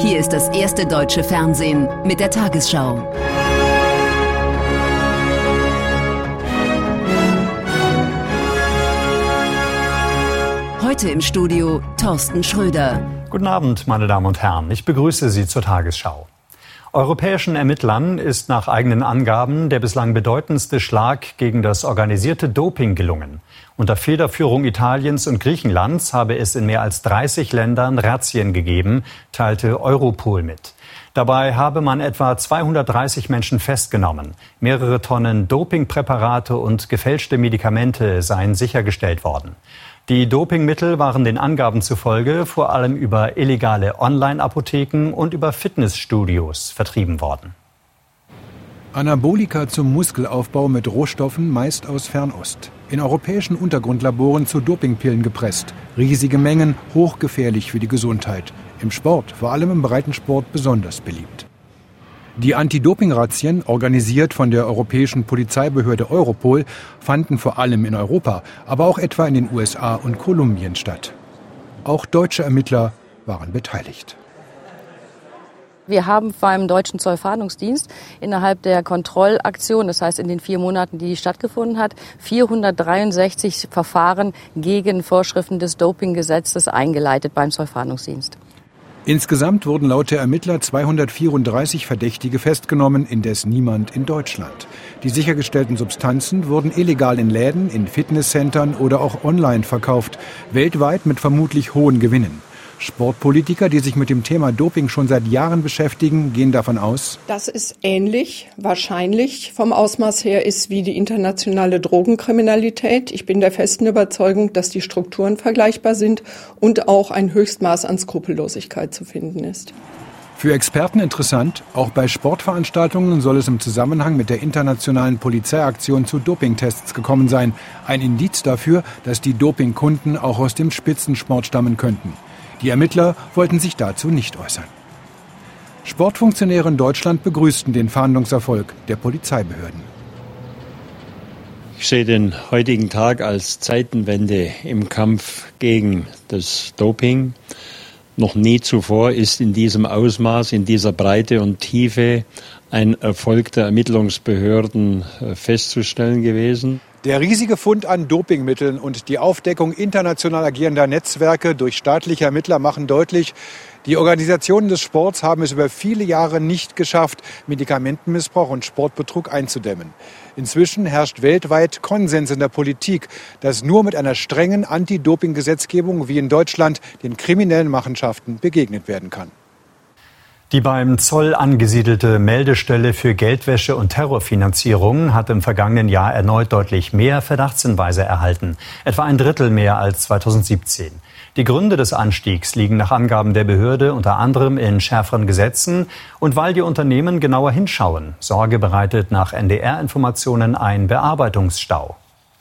Hier ist das erste deutsche Fernsehen mit der Tagesschau. Heute im Studio Thorsten Schröder. Guten Abend, meine Damen und Herren. Ich begrüße Sie zur Tagesschau. Europäischen Ermittlern ist nach eigenen Angaben der bislang bedeutendste Schlag gegen das organisierte Doping gelungen. Unter Federführung Italiens und Griechenlands habe es in mehr als 30 Ländern Razzien gegeben, teilte Europol mit. Dabei habe man etwa 230 Menschen festgenommen. Mehrere Tonnen Dopingpräparate und gefälschte Medikamente seien sichergestellt worden. Die Dopingmittel waren den Angaben zufolge vor allem über illegale Online-Apotheken und über Fitnessstudios vertrieben worden. Anabolika zum Muskelaufbau mit Rohstoffen meist aus Fernost. In europäischen Untergrundlaboren zu Dopingpillen gepresst. Riesige Mengen, hochgefährlich für die Gesundheit. Im Sport, vor allem im Breitensport, besonders beliebt. Die Anti-Doping-Razzien, organisiert von der europäischen Polizeibehörde Europol, fanden vor allem in Europa, aber auch etwa in den USA und Kolumbien statt. Auch deutsche Ermittler waren beteiligt. Wir haben beim Deutschen Zollfahndungsdienst innerhalb der Kontrollaktion, das heißt in den 4 Monaten, die stattgefunden hat, 463 Verfahren gegen Vorschriften des Dopinggesetzes eingeleitet beim Zollfahndungsdienst. Insgesamt wurden laut der Ermittler 234 Verdächtige festgenommen, indes niemand in Deutschland. Die sichergestellten Substanzen wurden illegal in Läden, in Fitnesscentern oder auch online verkauft, weltweit mit vermutlich hohen Gewinnen. Sportpolitiker, die sich mit dem Thema Doping schon seit Jahren beschäftigen, gehen davon aus, dass es ähnlich, wahrscheinlich vom Ausmaß her ist wie die internationale Drogenkriminalität. Ich bin der festen Überzeugung, dass die Strukturen vergleichbar sind und auch ein Höchstmaß an Skrupellosigkeit zu finden ist. Für Experten interessant, auch bei Sportveranstaltungen soll es im Zusammenhang mit der internationalen Polizeiaktion zu Dopingtests gekommen sein. Ein Indiz dafür, dass die Dopingkunden auch aus dem Spitzensport stammen könnten. Die Ermittler wollten sich dazu nicht äußern. Sportfunktionäre in Deutschland begrüßten den Fahndungserfolg der Polizeibehörden. Ich sehe den heutigen Tag als Zeitenwende im Kampf gegen das Doping. Noch nie zuvor ist in diesem Ausmaß, in dieser Breite und Tiefe ein Erfolg der Ermittlungsbehörden festzustellen gewesen. Der riesige Fund an Dopingmitteln und die Aufdeckung international agierender Netzwerke durch staatliche Ermittler machen deutlich, die Organisationen des Sports haben es über viele Jahre nicht geschafft, Medikamentenmissbrauch und Sportbetrug einzudämmen. Inzwischen herrscht weltweit Konsens in der Politik, dass nur mit einer strengen Anti-Doping-Gesetzgebung wie in Deutschland den kriminellen Machenschaften begegnet werden kann. Die beim Zoll angesiedelte Meldestelle für Geldwäsche und Terrorfinanzierung hat im vergangenen Jahr erneut deutlich mehr Verdachtshinweise erhalten, etwa 1/3 mehr als 2017. Die Gründe des Anstiegs liegen nach Angaben der Behörde unter anderem in schärferen Gesetzen und weil die Unternehmen genauer hinschauen. Sorge bereitet nach NDR-Informationen ein Bearbeitungsstau.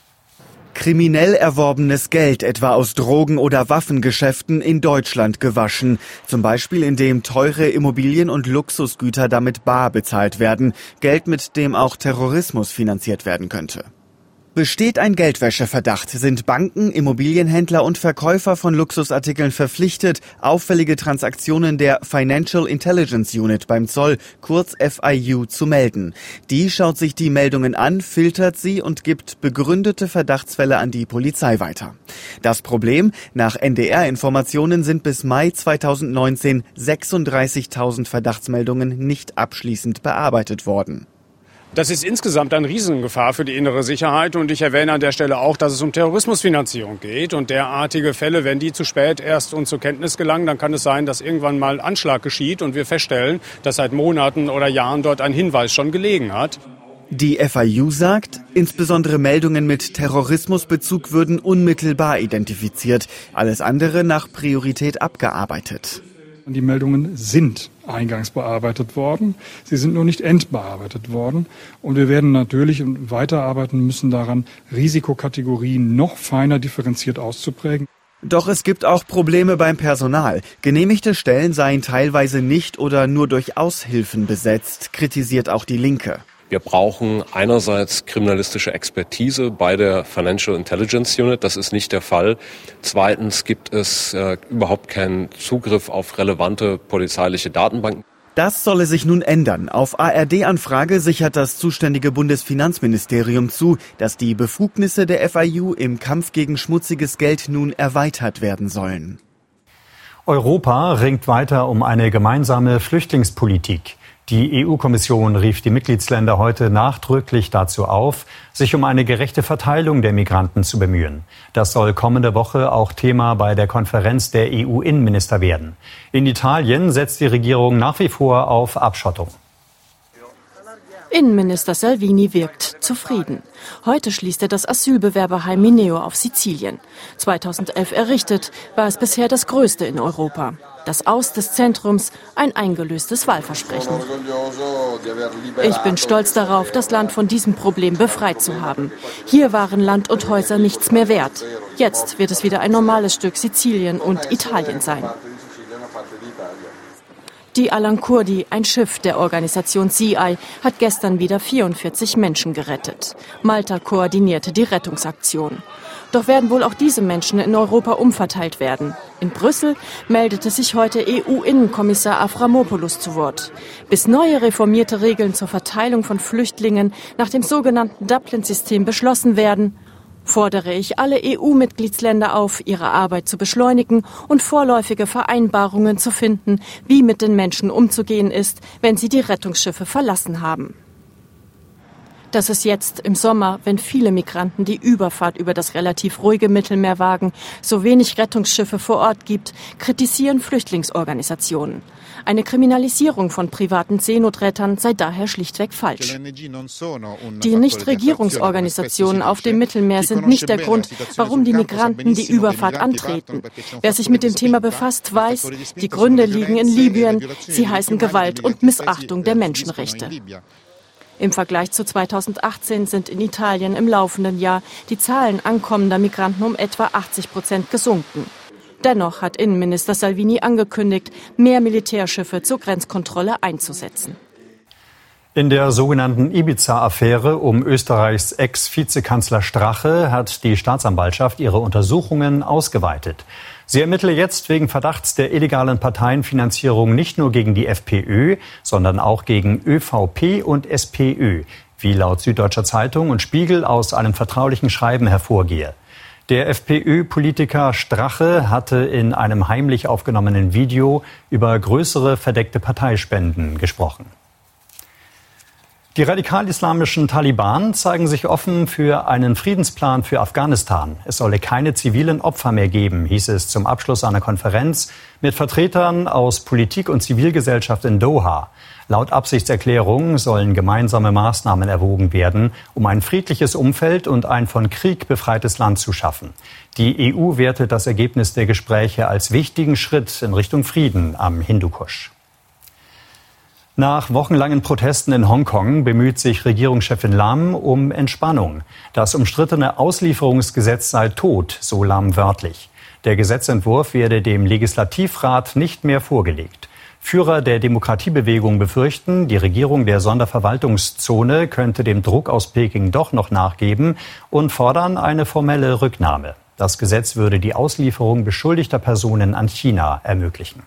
Kriminell erworbenes Geld, etwa aus Drogen- oder Waffengeschäften, in Deutschland gewaschen. Zum Beispiel, indem teure Immobilien und Luxusgüter damit bar bezahlt werden. Geld, mit dem auch Terrorismus finanziert werden könnte. Besteht ein Geldwäscheverdacht, sind Banken, Immobilienhändler und Verkäufer von Luxusartikeln verpflichtet, auffällige Transaktionen der Financial Intelligence Unit beim Zoll, kurz FIU, zu melden. Die schaut sich die Meldungen an, filtert sie und gibt begründete Verdachtsfälle an die Polizei weiter. Das Problem? Nach NDR-Informationen sind bis Mai 2019 36.000 Verdachtsmeldungen nicht abschließend bearbeitet worden. Das ist insgesamt eine Riesengefahr für die innere Sicherheit und ich erwähne an der Stelle auch, dass es um Terrorismusfinanzierung geht und derartige Fälle, wenn die zu spät erst uns zur Kenntnis gelangen, dann kann es sein, dass irgendwann mal Anschlag geschieht und wir feststellen, dass seit Monaten oder Jahren dort ein Hinweis schon gelegen hat. Die FIU sagt, insbesondere Meldungen mit Terrorismusbezug würden unmittelbar identifiziert, alles andere nach Priorität abgearbeitet. Die Meldungen sind eingangs bearbeitet worden. Sie sind nur nicht endbearbeitet worden. Und wir werden natürlich weiterarbeiten müssen daran, Risikokategorien noch feiner differenziert auszuprägen. Doch es gibt auch Probleme beim Personal. Genehmigte Stellen seien teilweise nicht oder nur durch Aushilfen besetzt, kritisiert auch die Linke. Wir brauchen einerseits kriminalistische Expertise bei der Financial Intelligence Unit. Das ist nicht der Fall. Zweitens gibt es überhaupt keinen Zugriff auf relevante polizeiliche Datenbanken. Das solle sich nun ändern. Auf ARD-Anfrage sichert das zuständige Bundesfinanzministerium zu, dass die Befugnisse der FIU im Kampf gegen schmutziges Geld nun erweitert werden sollen. Europa ringt weiter um eine gemeinsame Flüchtlingspolitik. Die EU-Kommission rief die Mitgliedsländer heute nachdrücklich dazu auf, sich um eine gerechte Verteilung der Migranten zu bemühen. Das soll kommende Woche auch Thema bei der Konferenz der EU-Innenminister werden. In Italien setzt die Regierung nach wie vor auf Abschottung. Innenminister Salvini wirkt zufrieden. Heute schließt er das Asylbewerberheim Mineo auf Sizilien. 2011 errichtet, war es bisher das größte in Europa. Das Aus des Zentrums, ein eingelöstes Wahlversprechen. Ich bin stolz darauf, das Land von diesem Problem befreit zu haben. Hier waren Land und Häuser nichts mehr wert. Jetzt wird es wieder ein normales Stück Sizilien und Italien sein. Die Alan Kurdi, ein Schiff der Organisation CI, hat gestern wieder 44 Menschen gerettet. Malta koordinierte die Rettungsaktion. Doch werden wohl auch diese Menschen in Europa umverteilt werden. In Brüssel meldete sich heute EU-Innenkommissar Avramopoulos zu Wort. Bis neue reformierte Regeln zur Verteilung von Flüchtlingen nach dem sogenannten Dublin-System beschlossen werden, fordere ich alle EU-Mitgliedsländer auf, ihre Arbeit zu beschleunigen und vorläufige Vereinbarungen zu finden, wie mit den Menschen umzugehen ist, wenn sie die Rettungsschiffe verlassen haben. Dass es jetzt im Sommer, wenn viele Migranten die Überfahrt über das relativ ruhige Mittelmeer wagen, so wenig Rettungsschiffe vor Ort gibt, kritisieren Flüchtlingsorganisationen. Eine Kriminalisierung von privaten Seenotrettern sei daher schlichtweg falsch. Die Nichtregierungsorganisationen auf dem Mittelmeer sind nicht der Grund, warum die Migranten die Überfahrt antreten. Wer sich mit dem Thema befasst, weiß, die Gründe liegen in Libyen. Sie heißen Gewalt und Missachtung der Menschenrechte. Im Vergleich zu 2018 sind in Italien im laufenden Jahr die Zahlen ankommender Migranten um etwa 80% gesunken. Dennoch hat Innenminister Salvini angekündigt, mehr Militärschiffe zur Grenzkontrolle einzusetzen. In der sogenannten Ibiza-Affäre um Österreichs Ex-Vizekanzler Strache hat die Staatsanwaltschaft ihre Untersuchungen ausgeweitet. Sie ermittle jetzt wegen Verdachts der illegalen Parteienfinanzierung nicht nur gegen die FPÖ, sondern auch gegen ÖVP und SPÖ, wie laut Süddeutscher Zeitung und Spiegel aus einem vertraulichen Schreiben hervorgehe. Der FPÖ-Politiker Strache hatte in einem heimlich aufgenommenen Video über größere verdeckte Parteispenden gesprochen. Die radikal-islamischen Taliban zeigen sich offen für einen Friedensplan für Afghanistan. Es solle keine zivilen Opfer mehr geben, hieß es zum Abschluss einer Konferenz mit Vertretern aus Politik und Zivilgesellschaft in Doha. Laut Absichtserklärung sollen gemeinsame Maßnahmen erwogen werden, um ein friedliches Umfeld und ein von Krieg befreites Land zu schaffen. Die EU wertet das Ergebnis der Gespräche als wichtigen Schritt in Richtung Frieden am Hindukusch. Nach wochenlangen Protesten in Hongkong bemüht sich Regierungschefin Lam um Entspannung. Das umstrittene Auslieferungsgesetz sei tot, so Lam wörtlich. Der Gesetzentwurf werde dem Legislativrat nicht mehr vorgelegt. Führer der Demokratiebewegung befürchten, die Regierung der Sonderverwaltungszone könnte dem Druck aus Peking doch noch nachgeben und fordern eine formelle Rücknahme. Das Gesetz würde die Auslieferung beschuldigter Personen an China ermöglichen.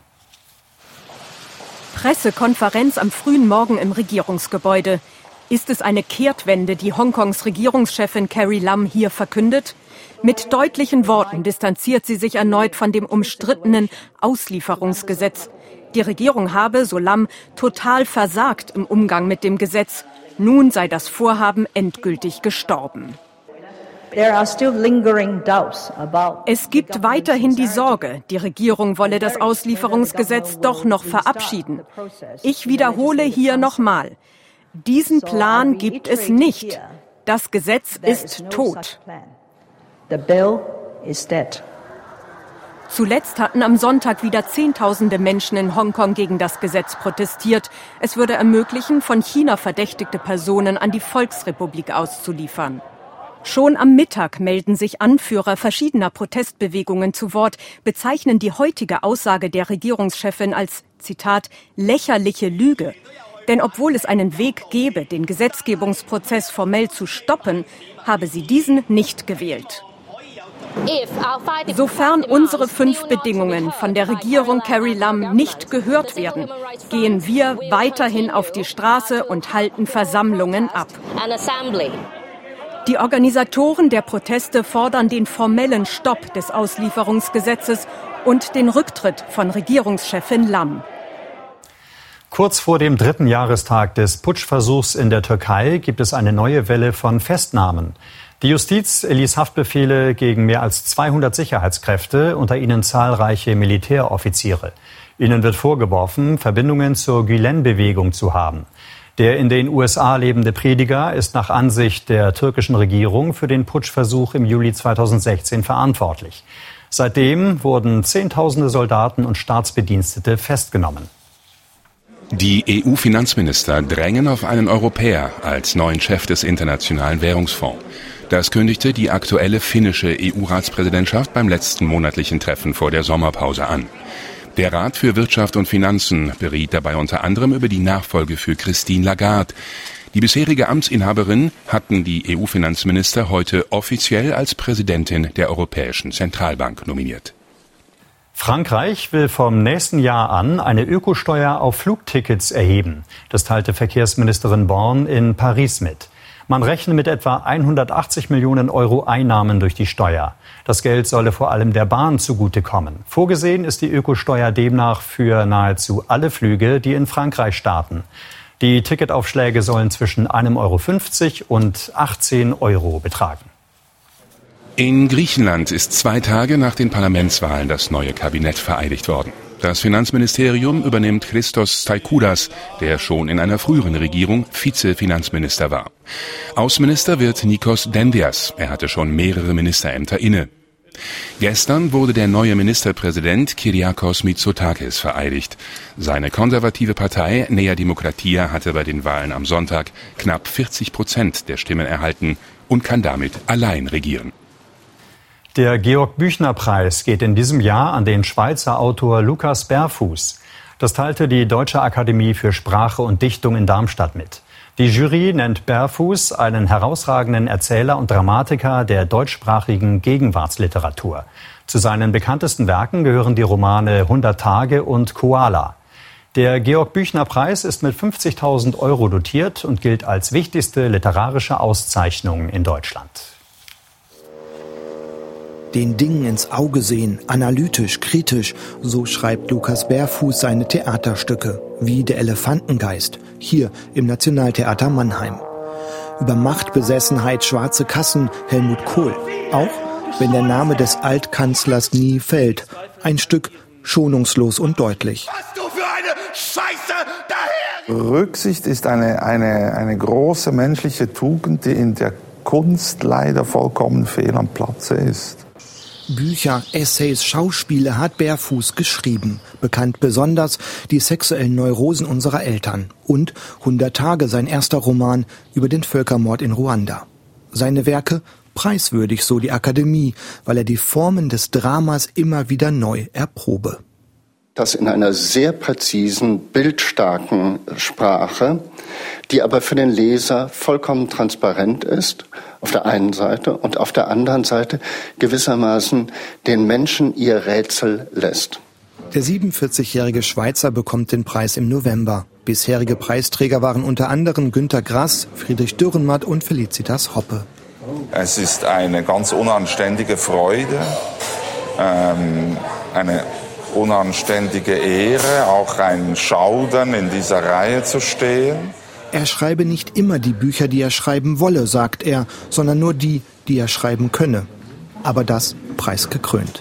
Pressekonferenz am frühen Morgen im Regierungsgebäude. Ist es eine Kehrtwende, die Hongkongs Regierungschefin Carrie Lam hier verkündet? Mit deutlichen Worten distanziert sie sich erneut von dem umstrittenen Auslieferungsgesetz. Die Regierung habe, so Lam, total versagt im Umgang mit dem Gesetz. Nun sei das Vorhaben endgültig gestorben. Es gibt weiterhin die Sorge, die Regierung wolle das Auslieferungsgesetz doch noch verabschieden. Ich wiederhole hier nochmal, diesen Plan gibt es nicht. Das Gesetz ist tot. Zuletzt hatten am Sonntag wieder Zehntausende Menschen in Hongkong gegen das Gesetz protestiert. Es würde ermöglichen, von China verdächtigte Personen an die Volksrepublik auszuliefern. Schon am Mittag melden sich Anführer verschiedener Protestbewegungen zu Wort, bezeichnen die heutige Aussage der Regierungschefin als, Zitat, lächerliche Lüge. Denn obwohl es einen Weg gäbe, den Gesetzgebungsprozess formell zu stoppen, habe sie diesen nicht gewählt. Sofern unsere 5 Bedingungen von der Regierung Carrie Lam nicht gehört werden, gehen wir weiterhin auf die Straße und halten Versammlungen ab. Die Organisatoren der Proteste fordern den formellen Stopp des Auslieferungsgesetzes und den Rücktritt von Regierungschefin Lam. Kurz vor dem 3. Jahrestag des Putschversuchs in der Türkei gibt es eine neue Welle von Festnahmen. Die Justiz erließ Haftbefehle gegen mehr als 200 Sicherheitskräfte, unter ihnen zahlreiche Militäroffiziere. Ihnen wird vorgeworfen, Verbindungen zur Gülen-Bewegung zu haben. Der in den USA lebende Prediger ist nach Ansicht der türkischen Regierung für den Putschversuch im Juli 2016 verantwortlich. Seitdem wurden Zehntausende Soldaten und Staatsbedienstete festgenommen. Die EU-Finanzminister drängen auf einen Europäer als neuen Chef des Internationalen Währungsfonds. Das kündigte die aktuelle finnische EU-Ratspräsidentschaft beim letzten monatlichen Treffen vor der Sommerpause an. Der Rat für Wirtschaft und Finanzen beriet dabei unter anderem über die Nachfolge für Christine Lagarde. Die bisherige Amtsinhaberin hatten die EU-Finanzminister heute offiziell als Präsidentin der Europäischen Zentralbank nominiert. Frankreich will vom nächsten Jahr an eine Ökosteuer auf Flugtickets erheben. Das teilte Verkehrsministerin Borne in Paris mit. Man rechne mit etwa 180 Millionen Euro Einnahmen durch die Steuer. Das Geld solle vor allem der Bahn zugutekommen. Vorgesehen ist die Ökosteuer demnach für nahezu alle Flüge, die in Frankreich starten. Die Ticketaufschläge sollen zwischen 1,50 € und 18 € betragen. In Griechenland ist 2 Tage nach den Parlamentswahlen das neue Kabinett vereidigt worden. Das Finanzministerium übernimmt Christos Staikoudas, der schon in einer früheren Regierung Vize-Finanzminister war. Außenminister wird Nikos Dendias. Er hatte schon mehrere Ministerämter inne. Gestern wurde der neue Ministerpräsident Kyriakos Mitsotakis vereidigt. Seine konservative Partei Nea Demokratia hatte bei den Wahlen am Sonntag knapp 40% der Stimmen erhalten und kann damit allein regieren. Der Georg-Büchner-Preis geht in diesem Jahr an den Schweizer Autor Lukas Berfuß. Das teilte die Deutsche Akademie für Sprache und Dichtung in Darmstadt mit. Die Jury nennt Berfuß einen herausragenden Erzähler und Dramatiker der deutschsprachigen Gegenwartsliteratur. Zu seinen bekanntesten Werken gehören die Romane 100 Tage und Koala. Der Georg-Büchner-Preis ist mit 50.000 € dotiert und gilt als wichtigste literarische Auszeichnung in Deutschland. Den Dingen ins Auge sehen, analytisch, kritisch, so schreibt Lukas Berfuß seine Theaterstücke, wie Der Elefantengeist, hier im Nationaltheater Mannheim. Über Machtbesessenheit, schwarze Kassen, Helmut Kohl. Auch wenn der Name des Altkanzlers nie fällt. Ein Stück schonungslos und deutlich. Was du für eine Scheiße daher! Rücksicht ist eine große menschliche Tugend, die in der Kunst leider vollkommen fehl am Platze ist. Bücher, Essays, Schauspiele hat Berfuß geschrieben. Bekannt besonders die sexuellen Neurosen unserer Eltern. Und 100 Tage, sein erster Roman über den Völkermord in Ruanda. Seine Werke preiswürdig, so die Akademie, weil er die Formen des Dramas immer wieder neu erprobe. Das in einer sehr präzisen, bildstarken Sprache, die aber für den Leser vollkommen transparent ist, auf der einen Seite, und auf der anderen Seite gewissermaßen den Menschen ihr Rätsel lässt. Der 47-jährige Schweizer bekommt den Preis im November. Bisherige Preisträger waren unter anderem Günter Grass, Friedrich Dürrenmatt und Felicitas Hoppe. Es ist eine ganz unanständige Freude, eine unanständige Ehre, auch ein Schaudern, in dieser Reihe zu stehen. Er schreibe nicht immer die Bücher, die er schreiben wolle, sagt er, sondern nur die, die er schreiben könne. Aber das preisgekrönt.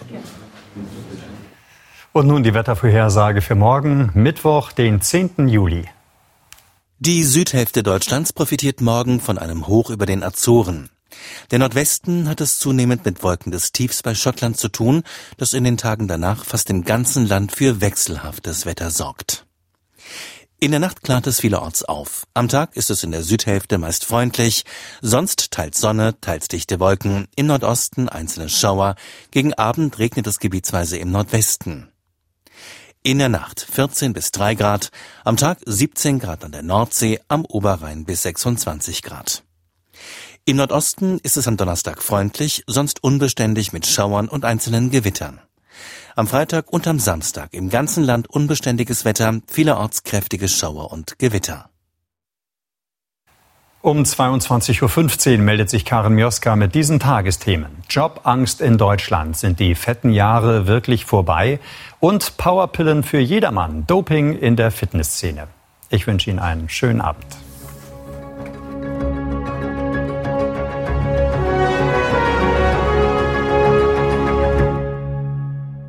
Und nun die Wettervorhersage für morgen, Mittwoch, den 10. Juli. Die Südhälfte Deutschlands profitiert morgen von einem Hoch über den Azoren. Der Nordwesten hat es zunehmend mit Wolken des Tiefs bei Schottland zu tun, das in den Tagen danach fast im ganzen Land für wechselhaftes Wetter sorgt. In der Nacht klart es vielerorts auf. Am Tag ist es in der Südhälfte meist freundlich, sonst teils Sonne, teils dichte Wolken, im Nordosten einzelne Schauer, gegen Abend regnet es gebietsweise im Nordwesten. In der Nacht 14 bis 3 Grad, am Tag 17 Grad an der Nordsee, am Oberrhein bis 26 Grad. Im Nordosten ist es am Donnerstag freundlich, sonst unbeständig mit Schauern und einzelnen Gewittern. Am Freitag und am Samstag im ganzen Land unbeständiges Wetter, vielerorts kräftige Schauer und Gewitter. Um 22.15 Uhr meldet sich Karin Mioska mit diesen Tagesthemen. Jobangst in Deutschland. Sind die fetten Jahre wirklich vorbei? Und Powerpillen für jedermann. Doping in der Fitnessszene. Ich wünsche Ihnen einen schönen Abend.